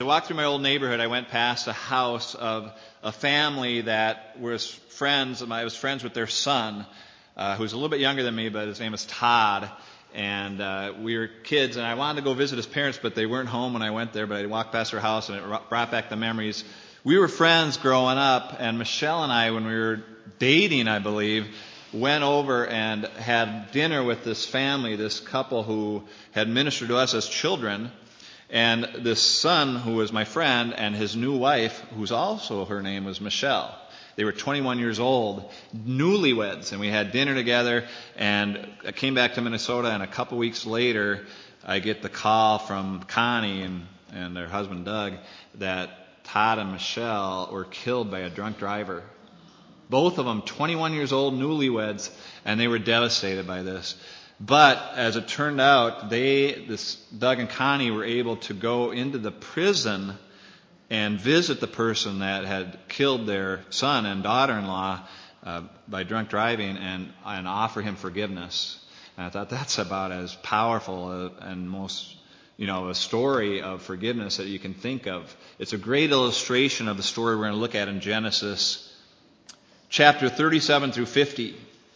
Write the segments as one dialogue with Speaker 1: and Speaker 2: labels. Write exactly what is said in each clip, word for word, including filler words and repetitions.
Speaker 1: I walked through my old neighborhood. I went past a house of a family that was friends. I was friends with their son, uh, who's a little bit younger than me, but his name is Todd. And uh, we were kids, and I wanted to go visit his parents, but they weren't home when I went there. But I walked past their house, and it brought back the memories. We were friends growing up, and Michelle and I, when we were dating, I believe, went over and had dinner with this family, this couple who had ministered to us as children. And this son, who was my friend, and his new wife, who's also, her name was Michelle. They were twenty-one years old, newlyweds, and we had dinner together, and I came back to Minnesota, and a couple weeks later, I get the call from Connie and, and their husband Doug that Todd and Michelle were killed by a drunk driver. Both of them, twenty-one years old, newlyweds, and they were devastated by this. But as it turned out, they, this Doug and Connie, were able to go into the prison and visit the person that had killed their son and daughter-in-law uh, by drunk driving and, and offer him forgiveness. And I thought that's about as powerful a, and most, you know, a story of forgiveness that you can think of. It's a great illustration of the story we're going to look at in Genesis chapter thirty-seven through fifty.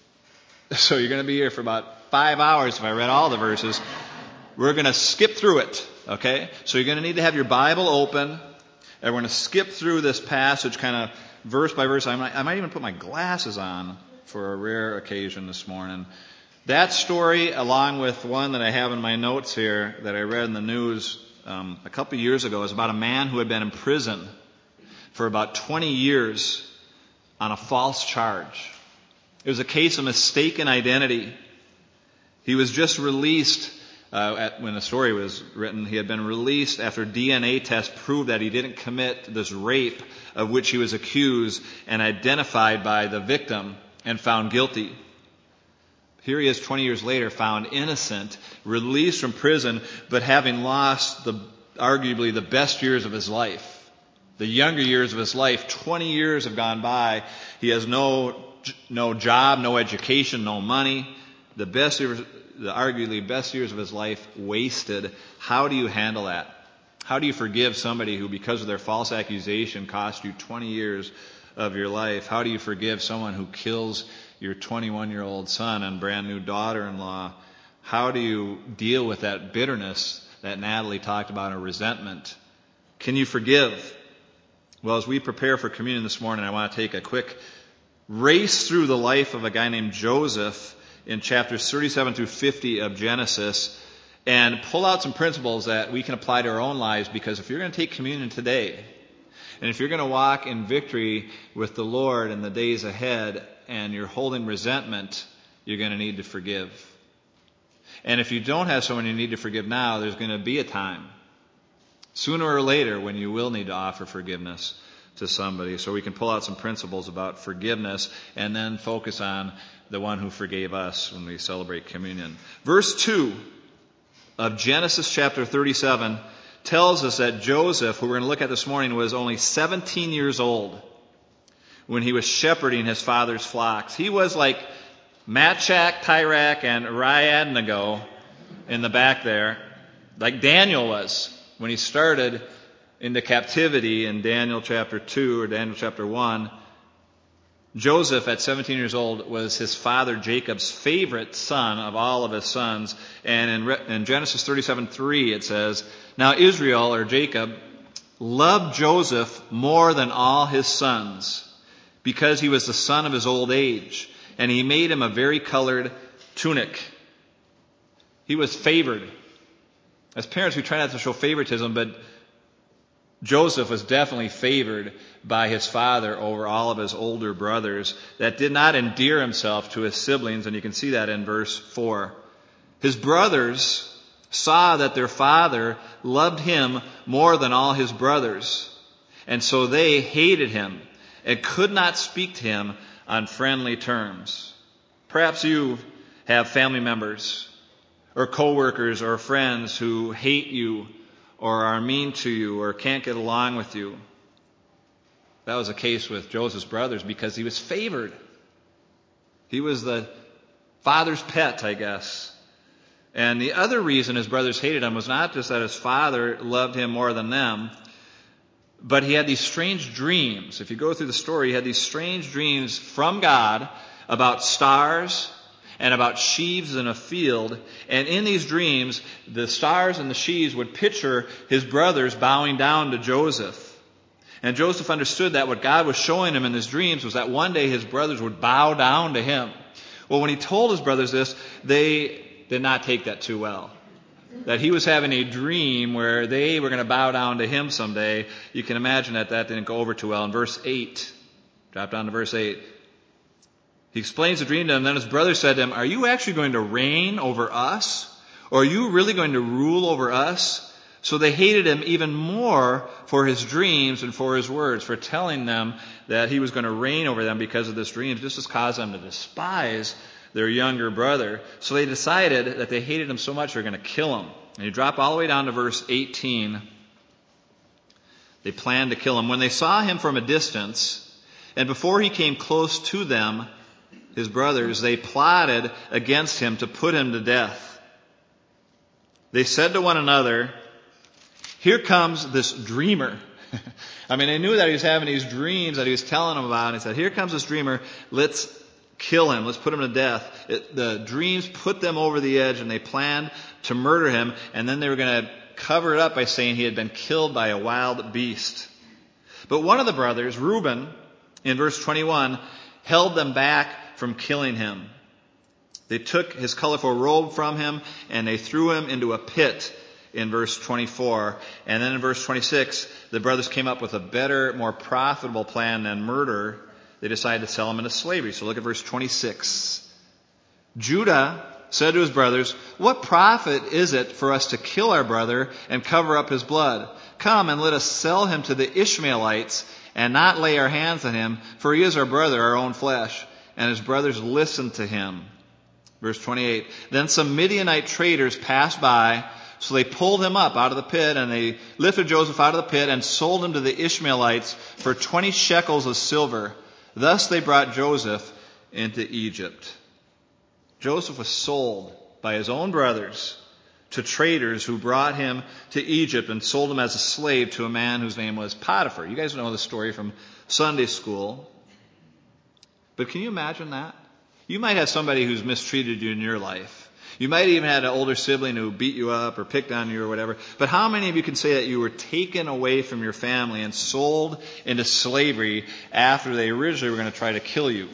Speaker 1: So you're going to be here for about five hours if I read all the verses. We're going to skip through it, okay? So you're going to need to have your Bible open, and we're going to skip through this passage kind of verse by verse. I might, I might even put my glasses on for a rare occasion this morning. That story, along with one that I have in my notes here that I read in the news um, a couple years ago, is about a man who had been in prison for about twenty years on a false charge. It was a case of mistaken identity. He was just released, uh, at, when the story was written, he had been released after D N A tests proved that he didn't commit this rape of which he was accused and identified by the victim and found guilty. Here he is twenty years later, found innocent, released from prison, but having lost the arguably the best years of his life. The younger years of his life, twenty years have gone by. He has no no job, no education, no money. The best years, the arguably best years of his life wasted. How do you handle that? How do you forgive somebody who, because of their false accusation, cost you twenty years of your life? How do you forgive someone who kills your twenty-one-year-old son and brand new daughter-in-law? How do you deal with that bitterness that Natalie talked about, or resentment? Can you forgive? Well, as we prepare for communion this morning, I want to take a quick race through the life of a guy named Joseph in chapters thirty-seven through fifty of Genesis and pull out some principles that we can apply to our own lives, because if you're going to take communion today, and if you're going to walk in victory with the Lord in the days ahead, and you're holding resentment, you're going to need to forgive. And if you don't have someone you need to forgive now, there's going to be a time, sooner or later, when you will need to offer forgiveness to somebody. So we can pull out some principles about forgiveness and then focus on the one who forgave us when we celebrate communion. Verse two of Genesis chapter thirty-seven tells us that Joseph, who we're going to look at this morning, was only seventeen years old when he was shepherding his father's flocks. He was like Matchak, Tyrak, and Riadnago in the back there, like Daniel was when he started into captivity in Daniel chapter two or Daniel chapter one. Joseph, at seventeen years old, was his father Jacob's favorite son of all of his sons. And in, in Genesis thirty-seven three it says, "Now Israel," or Jacob, "loved Joseph more than all his sons, because he was the son of his old age, and he made him a varicolored tunic." He was favored. As parents, we try not to show favoritism, but Joseph was definitely favored by his father over all of his older brothers, that did not endear himself to his siblings, and you can see that in verse four. His brothers saw that their father loved him more than all his brothers, and so they hated him and could not speak to him on friendly terms. Perhaps you have family members or coworkers or friends who hate you or are mean to you or can't get along with you. That was the case with Joseph's brothers because he was favored. He was the father's pet, I guess. And the other reason his brothers hated him was not just that his father loved him more than them, But he had these strange dreams. If you go through the story, he had these strange dreams from God about stars and about sheaves in a field. And in these dreams, the stars and the sheaves would picture his brothers bowing down to Joseph. And Joseph understood that what God was showing him in his dreams was that one day his brothers would bow down to him. Well, when he told his brothers this, they did not take that too well. That he was having a dream where they were going to bow down to him someday. You can imagine that that didn't go over too well. In verse eight, drop down to verse eight. He explains the dream to them. Then his brothers said to him, "Are you actually going to reign over us? Or are you really going to rule over us?" So they hated him even more for his dreams and for his words, for telling them that he was going to reign over them because of this dream. This has caused them to despise their younger brother. So they decided that they hated him so much they're going to kill him. And you drop all the way down to verse eighteen. They planned to kill him. When they saw him from a distance, and before he came close to them, his brothers, they plotted against him to put him to death. They said to one another, "Here comes this dreamer." I mean, they knew that he was having these dreams that he was telling them about. And he said, "Here comes this dreamer. Let's kill him. Let's put him to death." It, the dreams put them over the edge, and they planned to murder him. And then they were going to cover it up by saying he had been killed by a wild beast. But one of the brothers, Reuben, in verse twenty-one, held them back from killing him. They took his colorful robe from him, and they threw him into a pit in verse twenty-four. And then in verse twenty-six, the brothers came up with a better, more profitable plan than murder. They decided to sell him into slavery. So look at verse twenty-six. Judah said to his brothers, "What profit is it for us to kill our brother and cover up his blood? Come and let us sell him to the Ishmaelites and not lay our hands on him, for he is our brother, our own flesh." And his brothers listened to him. Verse twenty-eight. Then some Midianite traders passed by, so they pulled him up out of the pit, and they lifted Joseph out of the pit and sold him to the Ishmaelites for twenty shekels of silver. Thus they brought Joseph into Egypt. Joseph was sold by his own brothers to traders who brought him to Egypt and sold him as a slave to a man whose name was Potiphar. You guys know the story from Sunday school. But can you imagine that? You might have somebody who's mistreated you in your life. You might even have an older sibling who beat you up or picked on you or whatever. But how many of you can say that you were taken away from your family and sold into slavery after they originally were going to try to kill you?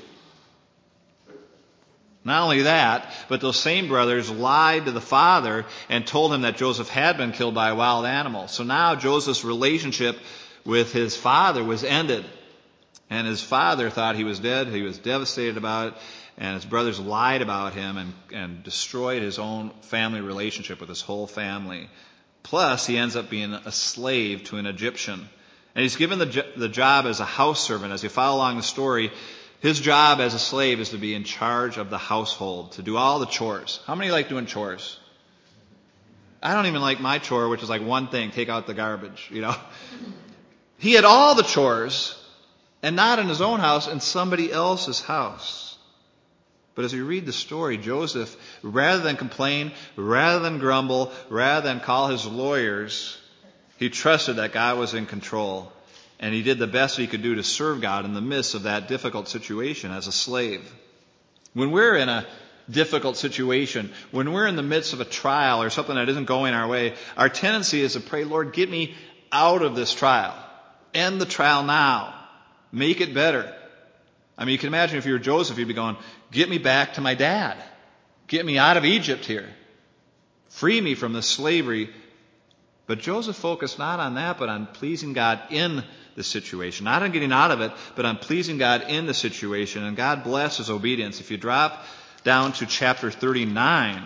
Speaker 1: Not only that, but those same brothers lied to the father and told him that Joseph had been killed by a wild animal. So now Joseph's relationship with his father was ended. And his father thought he was dead. He was devastated about it. And his brothers lied about him and, and destroyed his own family relationship with his whole family. Plus, he ends up being a slave to an Egyptian. And he's given the, the job as a house servant. As you follow along the story, his job as a slave is to be in charge of the household, to do all the chores. How many like doing chores? I don't even like my chore, which is like one thing, take out the garbage, you know. He had all the chores, and not in his own house, in somebody else's house. But as we read the story, Joseph, rather than complain, rather than grumble, rather than call his lawyers, he trusted that God was in control. And he did the best he could do to serve God in the midst of that difficult situation as a slave. When we're in a difficult situation, when we're in the midst of a trial or something that isn't going our way, our tendency is to pray, "Lord, get me out of this trial. End the trial now. Make it better." I mean, you can imagine if you were Joseph, you'd be going, "Get me back to my dad. Get me out of Egypt here. Free me from this slavery." But Joseph focused not on that, but on pleasing God in the situation. Not on getting out of it, but on pleasing God in the situation. And God blessed his obedience. If you drop down to chapter thirty-nine,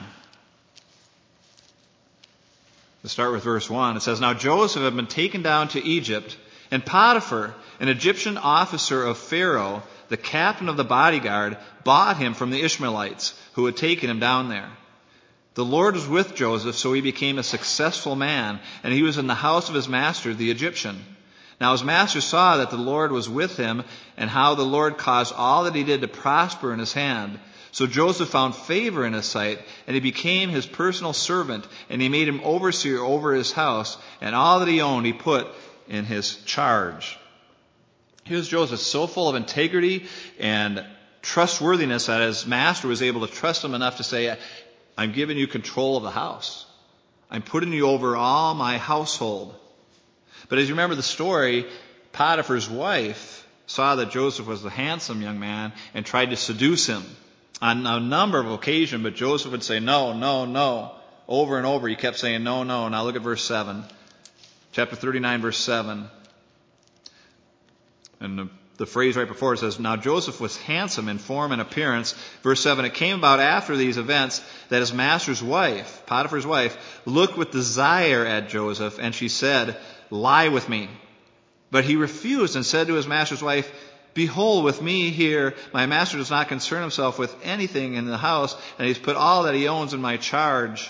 Speaker 1: let's start with verse one. It says, "Now Joseph had been taken down to Egypt, and Potiphar, an Egyptian officer of Pharaoh, the captain of the bodyguard, bought him from the Ishmaelites who had taken him down there. The Lord was with Joseph, so he became a successful man, and he was in the house of his master, the Egyptian. Now his master saw that the Lord was with him, and how the Lord caused all that he did to prosper in his hand. So Joseph found favor in his sight, and he became his personal servant, and he made him overseer over his house, and all that he owned he put in his charge. Here's Joseph, so full of integrity and trustworthiness that his master was able to trust him enough to say, I'm giving you control of the house. I'm putting you over all my household. But as you remember the story, Potiphar's wife saw that Joseph was a handsome young man and tried to seduce him on a number of occasions, but Joseph would say, no, no, no. Over and over, he kept saying, no, no. Now look at verse seven. Chapter thirty-nine, verse seven. And the, the phrase right before it says, now Joseph was handsome in form and appearance. Verse seven, it came about after these events that his master's wife, Potiphar's wife, looked with desire at Joseph, and she said, lie with me. But he refused and said to his master's wife, behold, with me here, my master does not concern himself with anything in the house, and he's put all that he owns in my charge.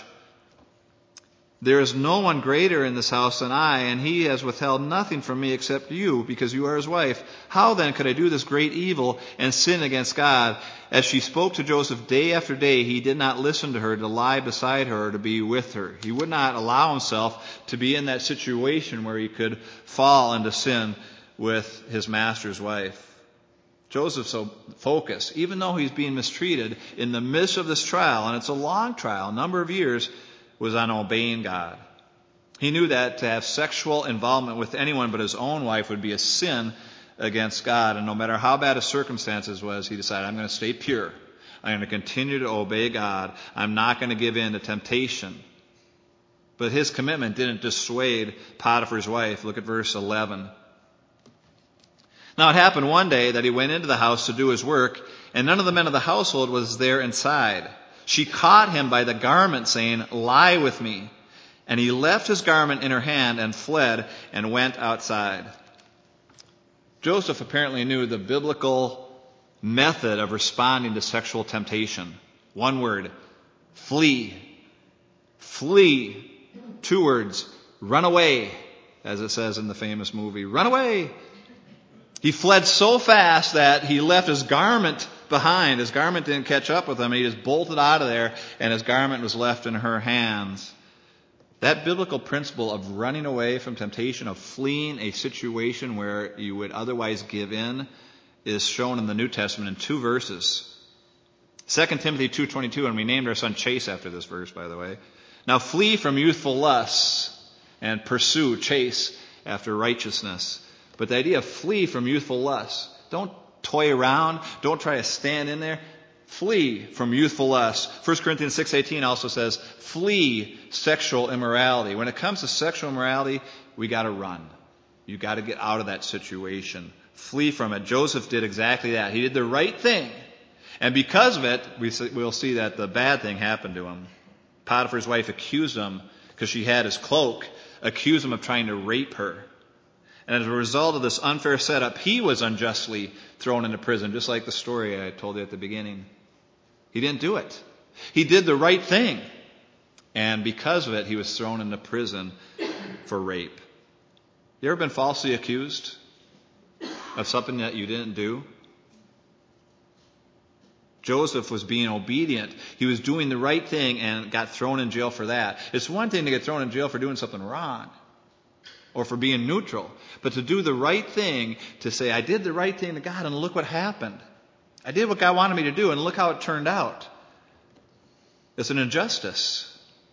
Speaker 1: There is no one greater in this house than I, and he has withheld nothing from me except you, because you are his wife. How then could I do this great evil and sin against God? As she spoke to Joseph day after day, he did not listen to her to lie beside her or to be with her. He would not allow himself to be in that situation where he could fall into sin with his master's wife. Joseph's so focused, even though he's being mistreated in the midst of this trial, and it's a long trial, a number of years, was on obeying God. He knew that to have sexual involvement with anyone but his own wife would be a sin against God. And no matter how bad his circumstances was, he decided, I'm going to stay pure. I'm going to continue to obey God. I'm not going to give in to temptation. But his commitment didn't dissuade Potiphar's wife. Look at verse eleven. Now it happened one day that he went into the house to do his work, and none of the men of the household was there inside. She caught him by the garment, saying, lie with me. And he left his garment in her hand and fled and went outside. Joseph apparently knew the biblical method of responding to sexual temptation. One word, flee. Flee. Two words, run away, as it says in the famous movie. Run away. He fled so fast that he left his garment behind. His garment didn't catch up with him. He just bolted out of there, and his garment was left in her hands. That biblical principle of running away from temptation, of fleeing a situation where you would otherwise give in, is shown in the New Testament in two verses. Second Timothy two twenty-two, and we named our son Chase after this verse, by the way. Now flee from youthful lusts and pursue, chase after righteousness. But the idea of flee from youthful lusts. Don't toy around. Don't try to stand in there. Flee from youthful lusts. First Corinthians six eighteen also says, flee sexual immorality. When it comes to sexual immorality, we got to run. You got to get out of that situation. Flee from it. Joseph did exactly that. He did the right thing. And because of it, we we'll see that the bad thing happened to him. Potiphar's wife accused him, because she had his cloak, accused him of trying to rape her. And as a result of this unfair setup, he was unjustly thrown into prison, just like the story I told you at the beginning. He didn't do it. He did the right thing. And because of it, he was thrown into prison for rape. You ever been falsely accused of something that you didn't do? Joseph was being obedient. He was doing the right thing and got thrown in jail for that. It's one thing to get thrown in jail for doing something wrong, or for being neutral. But to do the right thing, to say, I did the right thing to God, and look what happened. I did what God wanted me to do, and look how it turned out. It's an injustice.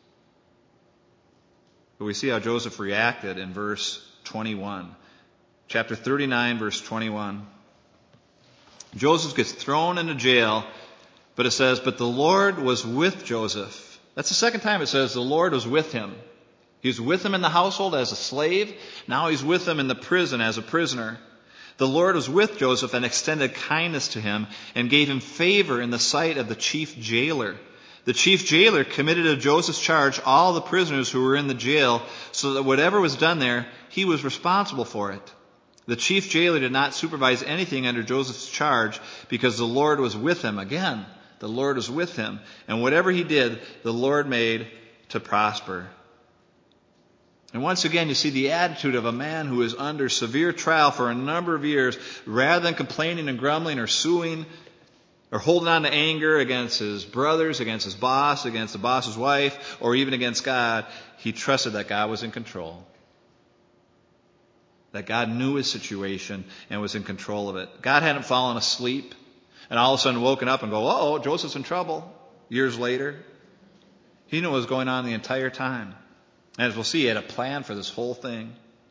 Speaker 1: But we see how Joseph reacted in verse twenty-one. Chapter thirty-nine, verse twenty-one. Joseph gets thrown into jail, but it says, but the Lord was with Joseph. That's the second time it says the Lord was with him. He was with him in the household as a slave. Now he's with him in the prison as a prisoner. The Lord was with Joseph and extended kindness to him and gave him favor in the sight of the chief jailer. The chief jailer committed to Joseph's charge all the prisoners who were in the jail, so that whatever was done there, he was responsible for it. The chief jailer did not supervise anything under Joseph's charge, because the Lord was with him. Again, the Lord was with him. And whatever he did, the Lord made to prosper. And once again, you see the attitude of a man who is under severe trial for a number of years. Rather than complaining and grumbling or suing or holding on to anger against his brothers, against his boss, against the boss's wife, or even against God, he trusted that God was in control. that God knew his situation and was in control of it. God hadn't fallen asleep and all of a sudden woken up and go, uh-oh, Joseph's in trouble years later. He knew what was going on the entire time. And as we'll see, he had a plan for this whole thing.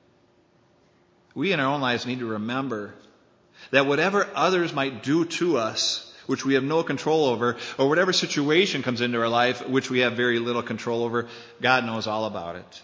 Speaker 1: We in our own lives need to remember that whatever others might do to us, which we have no control over, or whatever situation comes into our life, which we have very little control over, God knows all about it.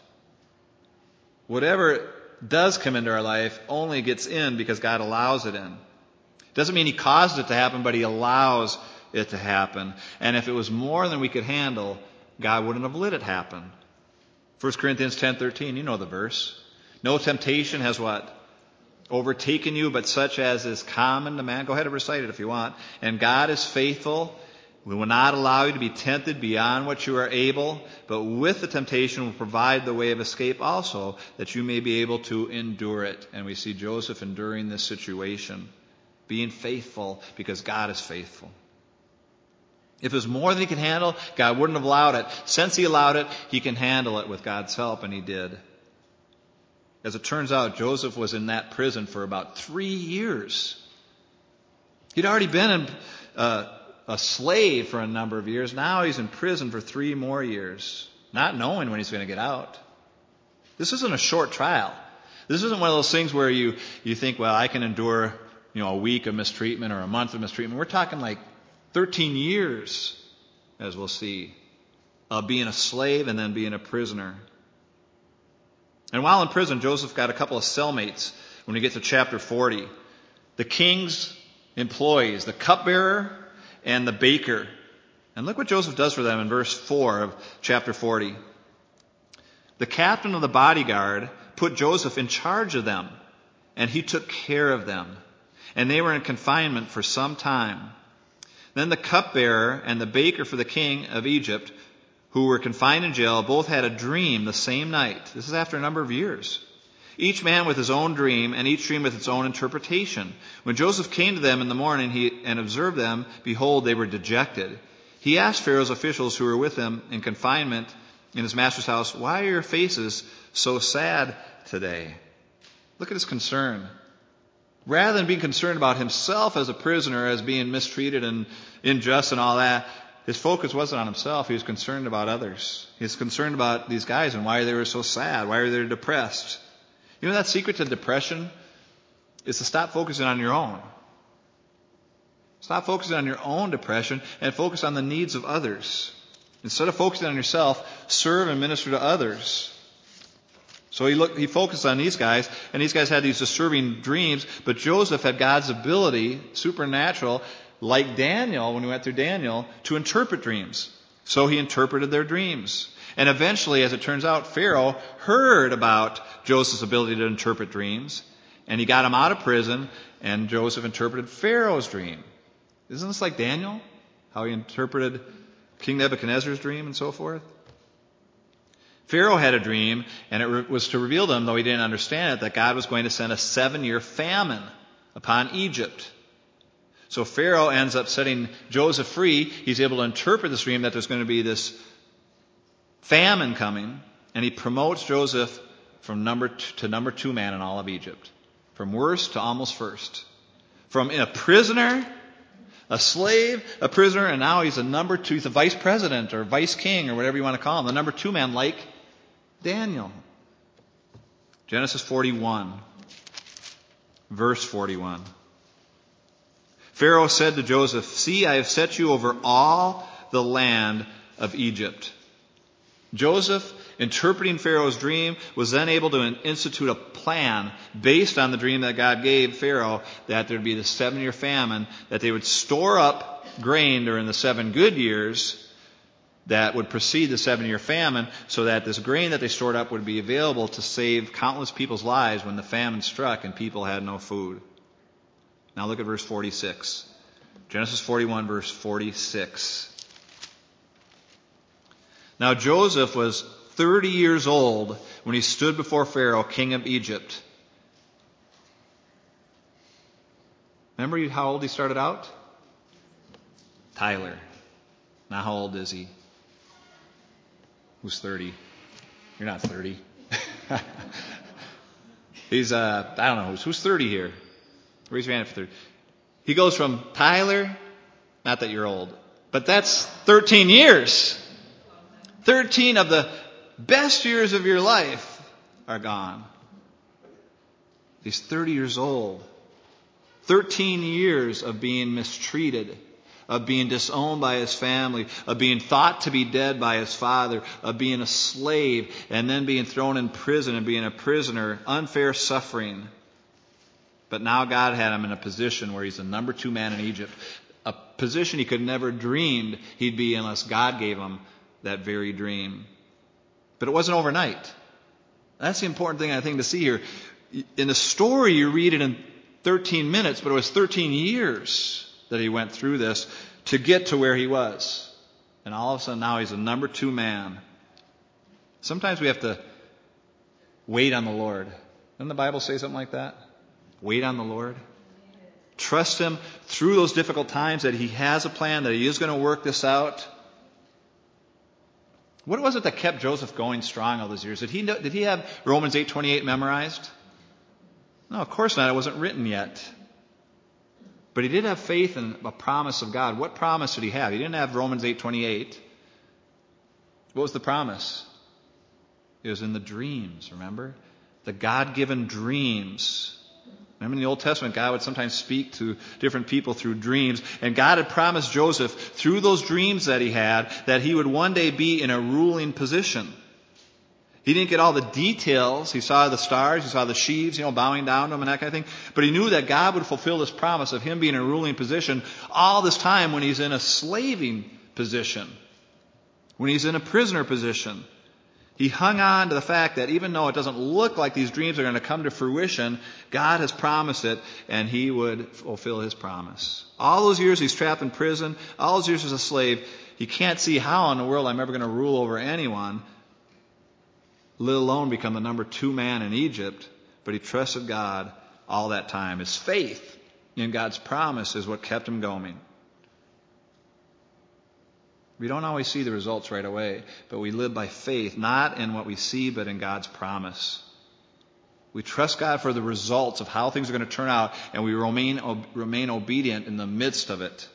Speaker 1: Whatever does come into our life only gets in because God allows it in. Doesn't mean he caused it to happen, but he allows it to happen. And if it was more than we could handle, God wouldn't have let it happen. First Corinthians ten thirteen, you know the verse. No temptation has what? Overtaken you, but such as is common to man. Go ahead and recite it if you want. And God is faithful. We will not allow you to be tempted beyond what you are able, but with the temptation will provide the way of escape also, that you may be able to endure it. And we see Joseph enduring this situation, being faithful because God is faithful. If it was more than he could handle, God wouldn't have allowed it. Since he allowed it, he can handle it with God's help, and he did. As it turns out, Joseph was in that prison for about three years. He'd already been in, uh, a slave for a number of years. Now he's in prison for three more years, not knowing when he's going to get out. This isn't a short trial. This isn't one of those things where you, you think, well, I can endure, you know, a week of mistreatment or a month of mistreatment. We're talking like thirteen years, as we'll see, of being a slave and then being a prisoner. And while in prison, Joseph got a couple of cellmates when we get to chapter forty. The king's employees, the cupbearer and the baker. And look what Joseph does for them in verse four of chapter forty. The captain of the bodyguard put Joseph in charge of them, and he took care of them. And they were in confinement for some time. Then the cupbearer and the baker for the king of Egypt, who were confined in jail, both had a dream the same night. This is after a number of years. Each man with his own dream, and each dream with its own interpretation. When Joseph came to them in the morning he, and observed them, behold, they were dejected. He asked Pharaoh's officials who were with him in confinement in his master's house, why are your faces so sad today? Look at his concern. Rather than being concerned about himself as a prisoner, as being mistreated and unjust and all that, his focus wasn't on himself. He was concerned about others. He was concerned about these guys and why they were so sad, why were they depressed. You know that secret to depression is to stop focusing on your own. Stop focusing on your own depression and focus on the needs of others. Instead of focusing on yourself, serve and minister to others. So he looked, he focused on these guys, and these guys had these disturbing dreams, but Joseph had God's ability, supernatural, like Daniel, when we went through Daniel, to interpret dreams. So he interpreted their dreams. And eventually, as it turns out, Pharaoh heard about Joseph's ability to interpret dreams, and he got him out of prison, and Joseph interpreted Pharaoh's dream. Isn't this like Daniel? How he interpreted King Nebuchadnezzar's dream and so forth? Pharaoh had a dream, and it was to reveal to him, though he didn't understand it, that God was going to send a seven-year famine upon Egypt. So Pharaoh ends up setting Joseph free. He's able to interpret this dream that there's going to be this famine coming, and he promotes Joseph from number two, to number two man in all of Egypt. From worst to almost first. From a prisoner, a slave, a prisoner, and now he's a number two. He's a vice president or vice king or whatever you want to call him. The number two man like Daniel. Genesis forty-one, verse forty-one. Pharaoh said to Joseph, see, I have set you over all the land of Egypt. Joseph, interpreting Pharaoh's dream, was then able to institute a plan based on the dream that God gave Pharaoh that there would be the seven-year famine, that they would store up grain during the seven good years that would precede the seven-year famine, so that this grain that they stored up would be available to save countless people's lives when the famine struck and people had no food. Now look at verse forty-six. Genesis forty-one, verse forty-six. Now Joseph was thirty years old when he stood before Pharaoh, king of Egypt. Remember how old he started out? Tyler. Now how old is he? Who's thirty? You're not thirty. He's, uh, I don't know, who's, who's thirty here? Raise your hand for thirty. He goes from Tyler, not that you're old, but that's thirteen years. thirteen of the best years of your life are gone. He's thirty years old. thirteen years of being mistreated, of being disowned by his family, of being thought to be dead by his father, of being a slave, and then being thrown in prison and being a prisoner, unfair suffering. But now God had him in a position where he's the number two man in Egypt, a position he could never dreamed he'd be unless God gave him that very dream. But it wasn't overnight. That's the important thing, I think, to see here. In the story, you read it in thirteen minutes, but it was thirteen years that he went through this to get to where he was. And all of a sudden now he's a number two man. Sometimes we have to wait on the Lord. Doesn't the Bible say something like that? Wait on the Lord. Trust him through those difficult times that he has a plan, that he is going to work this out. What was it that kept Joseph going strong all those years? Did he know, did he have Romans eight twenty-eight memorized? No, of course not. It wasn't written yet. But he did have faith in a promise of God. What promise did he have? He didn't have Romans eight twenty-eight. What was the promise? It was in the dreams, remember? The God-given dreams. Remember in the Old Testament, God would sometimes speak to different people through dreams. And God had promised Joseph, through those dreams that he had, that he would one day be in a ruling position. He didn't get all the details. He saw the stars, he saw the sheaves, you know, bowing down to him and that kind of thing. But he knew that God would fulfill this promise of him being in a ruling position all this time when he's in a slaving position, when he's in a prisoner position. He hung on to the fact that even though it doesn't look like these dreams are going to come to fruition, God has promised it, and he would fulfill his promise. All those years he's trapped in prison, all those years as a slave, he can't see how in the world I'm ever going to rule over anyone, let alone become the number two man in Egypt. But he trusted God all that time. His faith in God's promise is what kept him going. We don't always see the results right away, but we live by faith, not in what we see, but in God's promise. We trust God for the results of how things are going to turn out, and we remain, remain obedient in the midst of it.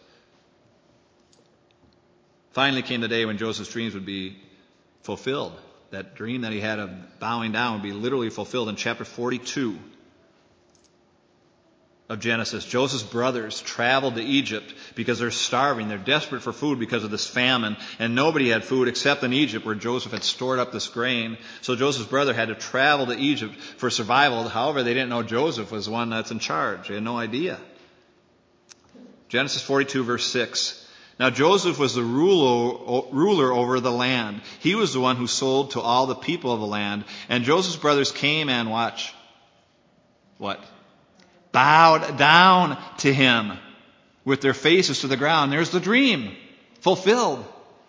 Speaker 1: Finally came the day when Joseph's dreams would be fulfilled. That dream that he had of bowing down would be literally fulfilled in chapter forty-two of Genesis. Joseph's brothers traveled to Egypt because they're starving. They're desperate for food because of this famine. And nobody had food except in Egypt where Joseph had stored up this grain. So Joseph's brother had to travel to Egypt for survival. However, they didn't know Joseph was the one that's in charge. They had no idea. Genesis forty-two verse six. Now Joseph was the ruler, ruler over the land. He was the one who sold to all the people of the land. And Joseph's brothers came and watch. What? Bowed down to him with their faces to the ground. There's the dream fulfilled.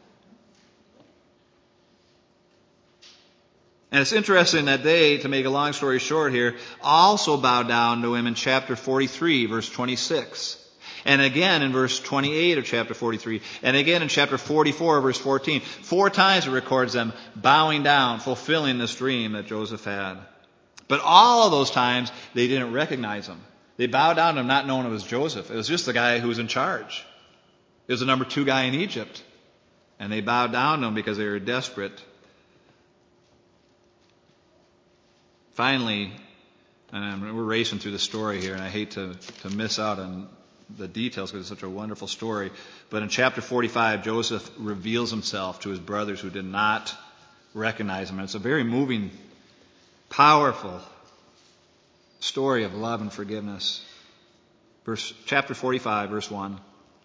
Speaker 1: And it's interesting that they, to make a long story short here, also bowed down to him in chapter forty-three, verse twenty-six. And again in verse twenty-eight of chapter forty-three. And again in chapter forty-four, verse fourteen. Four times it records them bowing down, fulfilling this dream that Joseph had. But all of those times, they didn't recognize him. They bowed down to him not knowing it was Joseph. It was just the guy who was in charge. It was the number two guy in Egypt. And they bowed down to him because they were desperate. Finally, and we're racing through the story here, and I hate to, to miss out on the details because it's such a wonderful story. But in chapter forty-five, Joseph reveals himself to his brothers who did not recognize him. And it's a very moving, powerful story of love and forgiveness. Verse, chapter forty-five, verse one.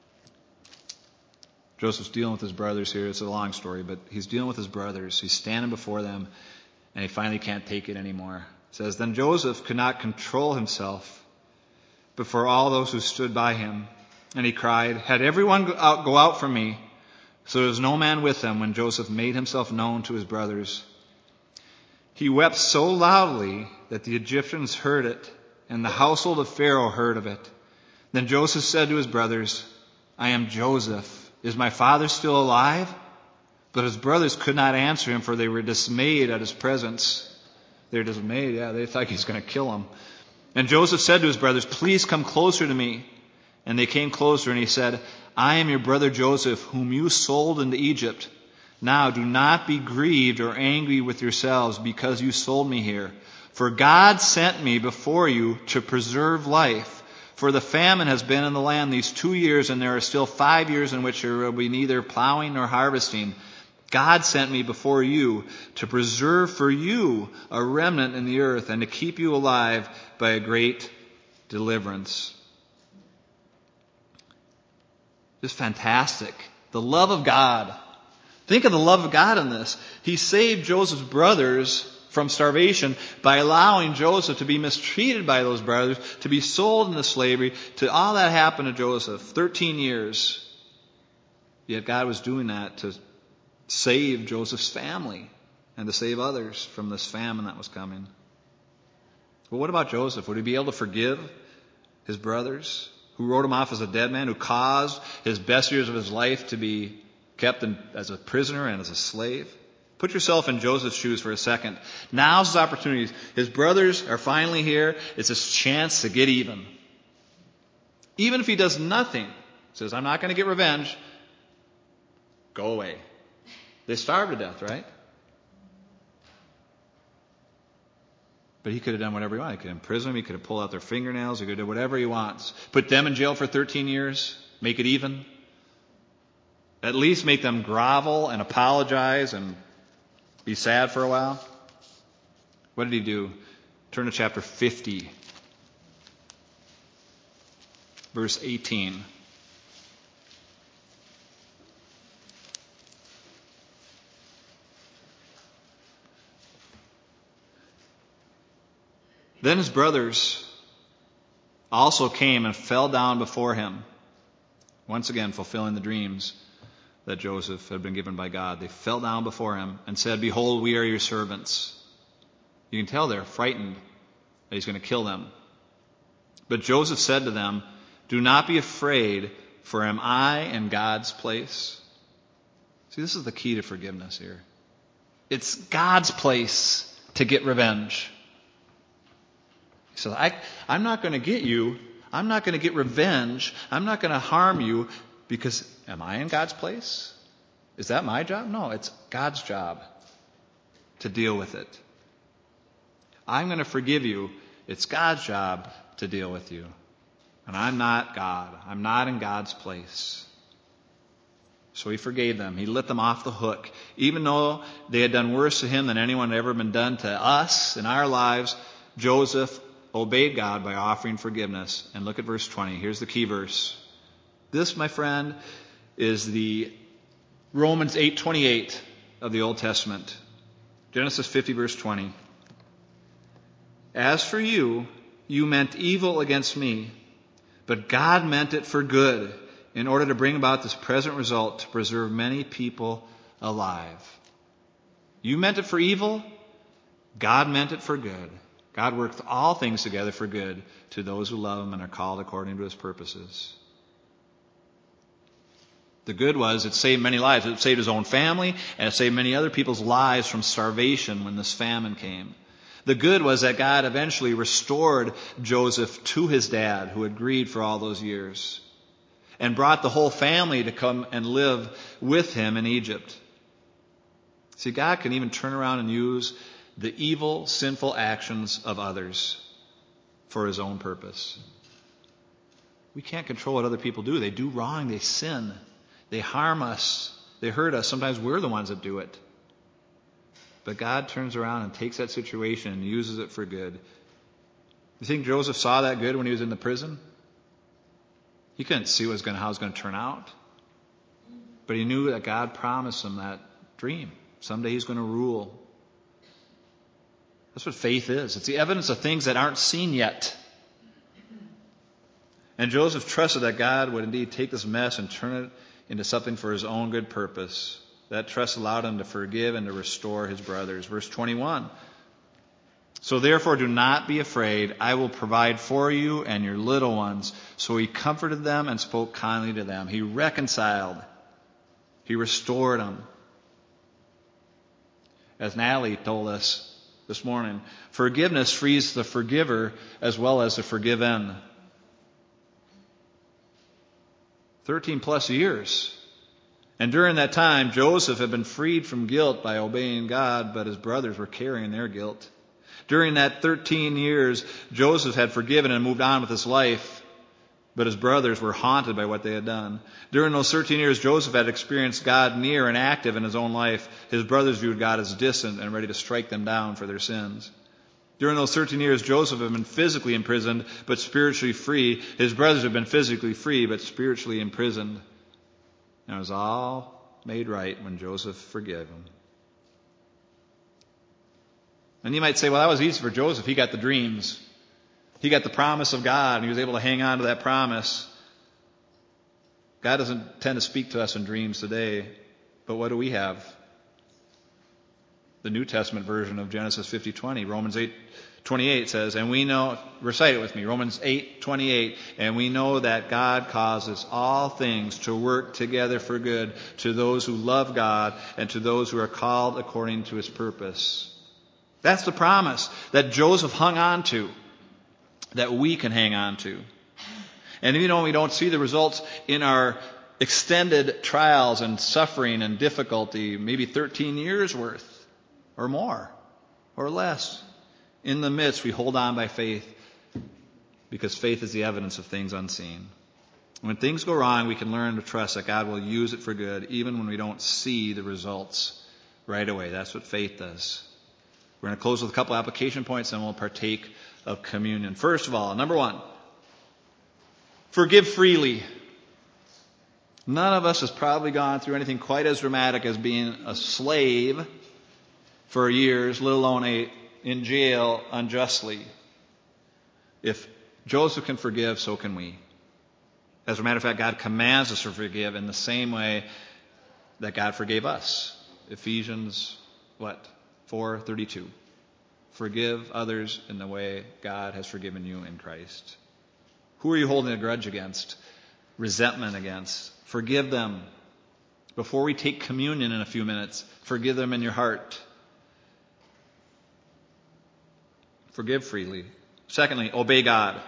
Speaker 1: Joseph's dealing with his brothers here. It's a long story, but he's dealing with his brothers. He's standing before them, and he finally can't take it anymore. It says, Then Joseph could not control himself before all those who stood by him. And he cried, Had everyone go out, go out from me. So there was no man with them when Joseph made himself known to his brothers. He wept so loudly that the Egyptians heard it, and the household of Pharaoh heard of it. Then Joseph said to his brothers, I am Joseph. Is my father still alive? But his brothers could not answer him, for they were dismayed at his presence. They're dismayed. Yeah, they thought he's going to kill them. And Joseph said to his brothers, "Please come closer to me." And they came closer, and he said, "I am your brother Joseph, whom you sold into Egypt. Now do not be grieved or angry with yourselves because you sold me here. For God sent me before you to preserve life. For the famine has been in the land these two years, and there are still five years in which there will be neither plowing nor harvesting. God sent me before you to preserve for you a remnant in the earth and to keep you alive by a great deliverance." Just fantastic. The love of God. Think of the love of God in this. He saved Joseph's brothers from starvation by allowing Joseph to be mistreated by those brothers, to be sold into slavery, to all that happened to Joseph. Thirteen years. Yet God was doing that to save Joseph's family and to save others from this famine that was coming. But what about Joseph? Would he be able to forgive his brothers who wrote him off as a dead man, who caused his best years of his life to be kept in, as a prisoner and as a slave? Put yourself in Joseph's shoes for a second. Now's his opportunity. His brothers are finally here. It's his chance to get even. Even if he does nothing, says, "I'm not going to get revenge," go away. They starved to death, right? But he could have done whatever he wanted. He could imprison them. He could have pulled out their fingernails. He could have done whatever he wants. Put them in jail for thirteen years. Make it even. At least make them grovel and apologize and be sad for a while. What did he do? Turn to chapter fifty. Verse eighteen. Then his brothers also came and fell down before him, once again fulfilling the dreams that Joseph had been given by God. They fell down before him and said, "Behold, we are your servants." You can tell they're frightened that he's going to kill them. But Joseph said to them, "Do not be afraid, for am I in God's place?" See, this is the key to forgiveness here. It's God's place to get revenge. He said, I, I'm not going to get you. I'm not going to get revenge. I'm not going to harm you because am I in God's place? Is that my job? No, it's God's job to deal with it. I'm going to forgive you. It's God's job to deal with you. And I'm not God. I'm not in God's place. So he forgave them. He let them off the hook. Even though they had done worse to him than anyone had ever been done to us in our lives, Joseph obeyed God by offering forgiveness. And look at verse twenty. Here's the key verse. This, my friend, is the Romans eight twenty-eight of the Old Testament. Genesis fifty, verse twenty. As for you, you meant evil against me, but God meant it for good, in order to bring about this present result, to preserve many people alive. You meant it for evil, God meant it for good. God worked all things together for good to those who love him and are called according to his purposes. The good was it saved many lives. It saved his own family, and it saved many other people's lives from starvation when this famine came. The good was that God eventually restored Joseph to his dad, who had grieved for all those years, and brought the whole family to come and live with him in Egypt. See, God can even turn around and use the evil, sinful actions of others for his own purpose. We can't control what other people do. They do wrong. They sin. They harm us. They hurt us. Sometimes we're the ones that do it. But God turns around and takes that situation and uses it for good. You think Joseph saw that good when he was in the prison? He couldn't see what was going to, how it was going to turn out. But he knew that God promised him that dream. Someday he's going to rule. That's what faith is. It's the evidence of things that aren't seen yet. And Joseph trusted that God would indeed take this mess and turn it into something for his own good purpose. That trust allowed him to forgive and to restore his brothers. Verse twenty-one. So therefore do not be afraid. I will provide for you and your little ones. So he comforted them and spoke kindly to them. He reconciled. He restored them. As Natalie told us this morning. Forgiveness frees the forgiver as well as the forgiven. Thirteen plus years. And during that time, Joseph had been freed from guilt by obeying God, but his brothers were carrying their guilt. During that thirteen years, Joseph had forgiven and moved on with his life, but his brothers were haunted by what they had done. During those thirteen years, Joseph had experienced God near and active in his own life. His brothers viewed God as distant and ready to strike them down for their sins. During those thirteen years, Joseph had been physically imprisoned, but spiritually free. His brothers had been physically free, but spiritually imprisoned. And it was all made right when Joseph forgave him. And you might say, well, that was easy for Joseph. He got the dreams. He got the promise of God, and he was able to hang on to that promise. God doesn't tend to speak to us in dreams today, but what do we have? The New Testament version of Genesis fifty twenty. Romans eight twenty-eight says, and we know, recite it with me, Romans eight twenty-eight, and we know that God causes all things to work together for good to those who love God and to those who are called according to his purpose. That's the promise that Joseph hung on to, that we can hang on to. And even though we don't see the results in our extended trials and suffering and difficulty, maybe thirteen years worth or more or less, in the midst we hold on by faith, because faith is the evidence of things unseen. When things go wrong, we can learn to trust that God will use it for good, even when we don't see the results right away. That's what faith does. We're going to close with a couple application points, and we'll partake of communion. First of all, number one, forgive freely. None of us has probably gone through anything quite as dramatic as being a slave for years, let alone a, in jail unjustly. If Joseph can forgive, so can we. As a matter of fact, God commands us to forgive in the same way that God forgave us. Ephesians, what? four thirty-two. Forgive others in the way God has forgiven you in Christ. Who are you holding a grudge against? Resentment against? Forgive them. Before we take communion in a few minutes, forgive them in your heart. Forgive freely. Secondly, obey God.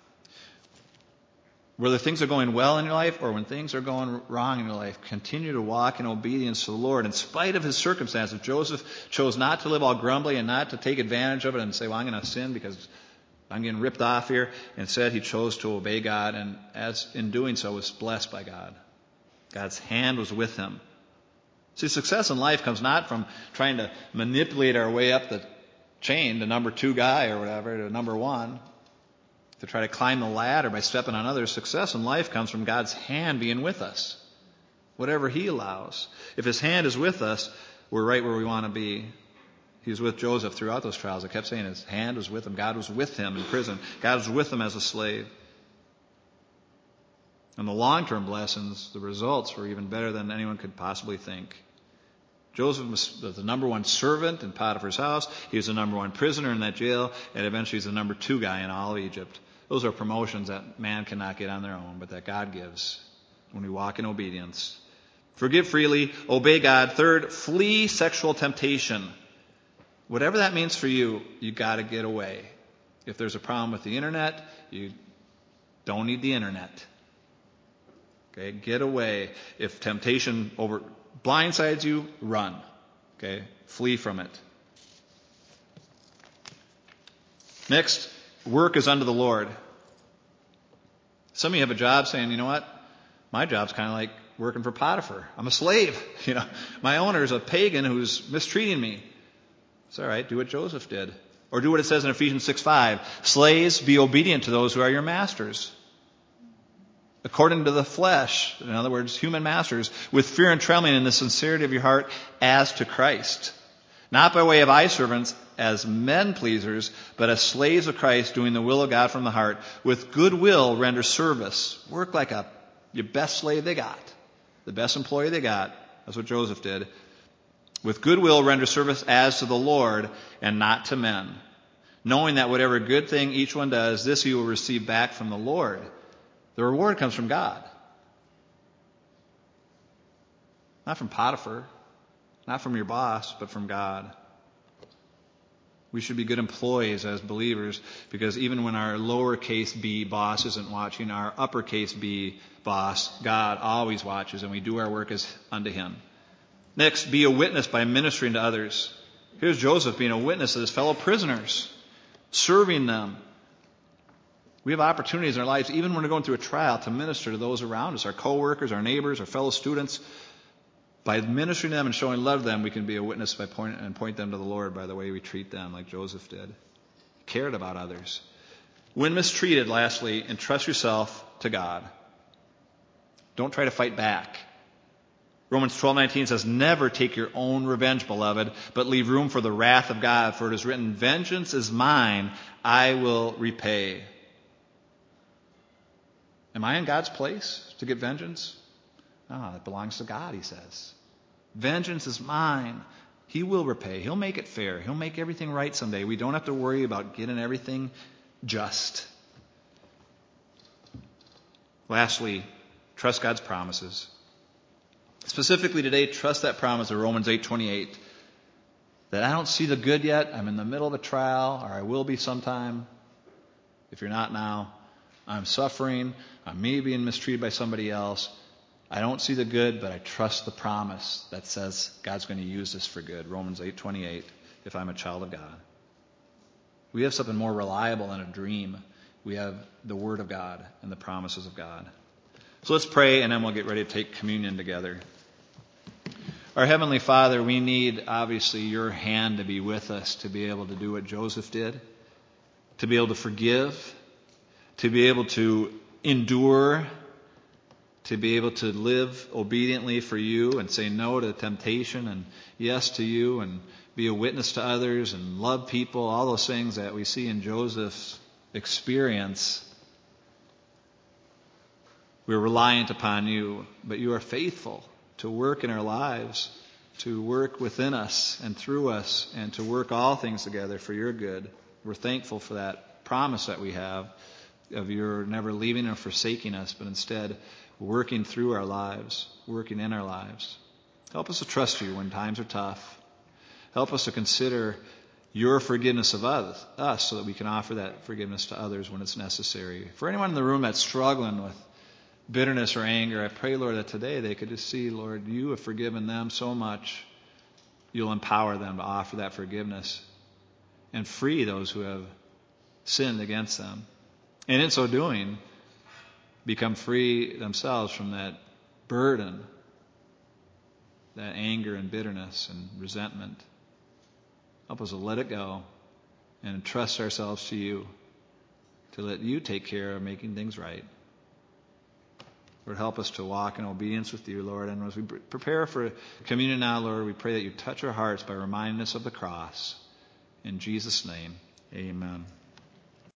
Speaker 1: Whether things are going well in your life or when things are going wrong in your life, continue to walk in obedience to the Lord. In spite of his circumstances, Joseph chose not to live all grumbly and not to take advantage of it and say, well, I'm going to sin because I'm getting ripped off here. Instead, he chose to obey God, and as in doing so, was blessed by God. God's hand was with him. See, success in life comes not from trying to manipulate our way up the chain to number two guy or whatever, to number one. To try to climb the ladder by stepping on others. Success in life comes from God's hand being with us. Whatever he allows. If his hand is with us, we're right where we want to be. He was with Joseph throughout those trials. I kept saying his hand was with him. God was with him in prison. God was with him as a slave. And the long-term blessings, the results were even better than anyone could possibly think. Joseph was the number one servant in Potiphar's house. He was the number one prisoner in that jail. And eventually he's the number two guy in all of Egypt. Those are promotions that man cannot get on their own, but that God gives when we walk in obedience. Forgive freely. Obey God. Third, flee sexual temptation. Whatever that means for you, you got to get away. If there's a problem with the internet, you don't need the internet. Okay, get away. If temptation over blindsides you, run. Okay, flee from it. Next, work is unto the Lord. Some of you have a job saying, you know what? My job's kind of like working for Potiphar. I'm a slave. You know, my owner is a pagan who's mistreating me. It's all right. Do what Joseph did. Or do what it says in Ephesians six five. Slaves, be obedient to those who are your masters. According to the flesh, in other words, human masters, with fear and trembling in the sincerity of your heart as to Christ. Not by way of eye servants as men pleasers, but as slaves of Christ, doing the will of God from the heart. With good will render service. Work like a your best slave they got. The best employee they got. That's what Joseph did. With good will render service as to the Lord and not to men. Knowing that whatever good thing each one does, this he will receive back from the Lord. The reward comes from God. Not from Potiphar. Not from your boss, but from God. We should be good employees as believers, because even when our lowercase b boss isn't watching, our uppercase b boss, God, always watches, and we do our work as unto him. Next, be a witness by ministering to others. Here's Joseph being a witness to his fellow prisoners, serving them. We have opportunities in our lives, even when we're going through a trial, to minister to those around us, our coworkers, our neighbors, our fellow students. By ministering to them and showing love to them, we can be a witness by point, and point them to the Lord by the way we treat them, like Joseph did. He cared about others. When mistreated, lastly, entrust yourself to God. Don't try to fight back. Romans twelve nineteen says, never take your own revenge, beloved, but leave room for the wrath of God. For it is written, vengeance is mine, I will repay. Am I in God's place to get vengeance? No, it belongs to God, he says. Vengeance is mine. He will repay. He'll make it fair. He'll make everything right someday. We don't have to worry about getting everything just. Lastly, trust God's promises. Specifically today, trust that promise of Romans eight twenty-eight. That I don't see the good yet. I'm in the middle of a trial, or I will be sometime. If you're not now, I'm suffering. I'm maybe being mistreated by somebody else. I don't see the good, but I trust the promise that says God's going to use this for good. Romans eight twenty-eight, if I'm a child of God. We have something more reliable than a dream. We have the Word of God and the promises of God. So let's pray, and then we'll get ready to take communion together. Our Heavenly Father, we need, obviously, your hand to be with us, to be able to do what Joseph did, to be able to forgive, to be able to endure, to be able to live obediently for you and say no to temptation and yes to you and be a witness to others and love people, all those things that we see in Joseph's experience. We're reliant upon you, but you are faithful to work in our lives, to work within us and through us, and to work all things together for your good. We're thankful for that promise that we have of your never leaving or forsaking us, but instead working through our lives, working in our lives. Help us to trust you when times are tough. Help us to consider your forgiveness of us, us so that we can offer that forgiveness to others when it's necessary. For anyone in the room that's struggling with bitterness or anger, I pray, Lord, that today they could just see, Lord, you have forgiven them so much, you'll empower them to offer that forgiveness and free those who have sinned against them. And in so doing, become free themselves from that burden, that anger and bitterness and resentment. Help us to let it go and entrust ourselves to you, to let you take care of making things right. Lord, help us to walk in obedience with you, Lord. And as we prepare for communion now, Lord, we pray that you touch our hearts by reminding us of the cross. In Jesus' name, amen.